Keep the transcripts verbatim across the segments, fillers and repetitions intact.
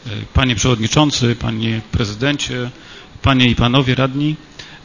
Panie Przewodniczący, Panie Prezydencie, Panie i Panowie Radni.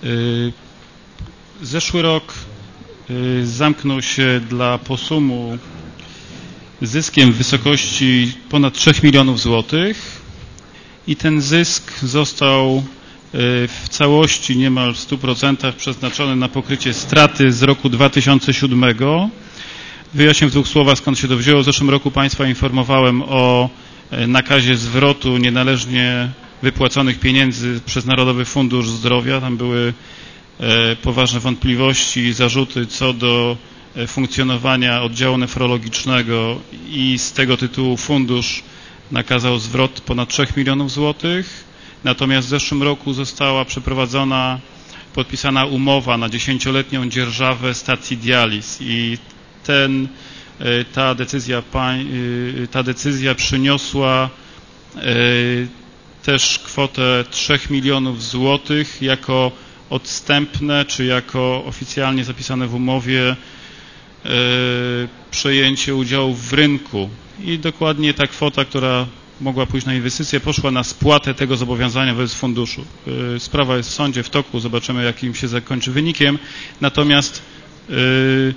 Zeszły rok zamknął się dla Posumu zyskiem w wysokości ponad trzech milionów złotych i ten zysk został w całości, niemal w stu procentach przeznaczony na pokrycie straty z roku dwa tysiące siódmego. Wyjaśnię w dwóch słowach, skąd się to wzięło. W zeszłym roku Państwa informowałem o nakazie zwrotu nienależnie wypłaconych pieniędzy przez Narodowy Fundusz Zdrowia. Tam były poważne wątpliwości i zarzuty co do funkcjonowania oddziału nefrologicznego i z tego tytułu fundusz nakazał zwrot ponad trzech milionów złotych. Natomiast w zeszłym roku została przeprowadzona, podpisana umowa na dziesięcioletnią dzierżawę stacji dializ i ten, ta decyzja, ta decyzja przyniosła też kwotę trzech milionów złotych jako odstępne, czy jako oficjalnie zapisane w umowie przejęcie udziałów w rynku. I dokładnie ta kwota, która mogła pójść na inwestycje, poszła na spłatę tego zobowiązania wobec funduszu. Sprawa jest w sądzie, w toku, zobaczymy, jakim się zakończy wynikiem. Natomiast yy,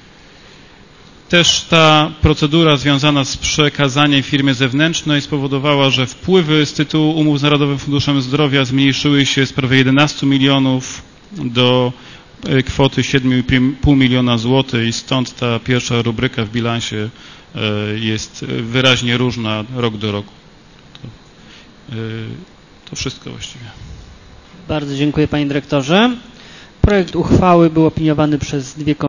też ta procedura związana z przekazaniem firmie zewnętrznej spowodowała, że wpływy z tytułu umów z Narodowym Funduszem Zdrowia zmniejszyły się z prawie jedenastu milionów do kwoty siedmiu i pół miliona złotych i stąd ta pierwsza rubryka w bilansie jest wyraźnie różna rok do roku. To, to wszystko właściwie. Bardzo dziękuję, panie dyrektorze. Projekt uchwały był opiniowany przez dwie komisje.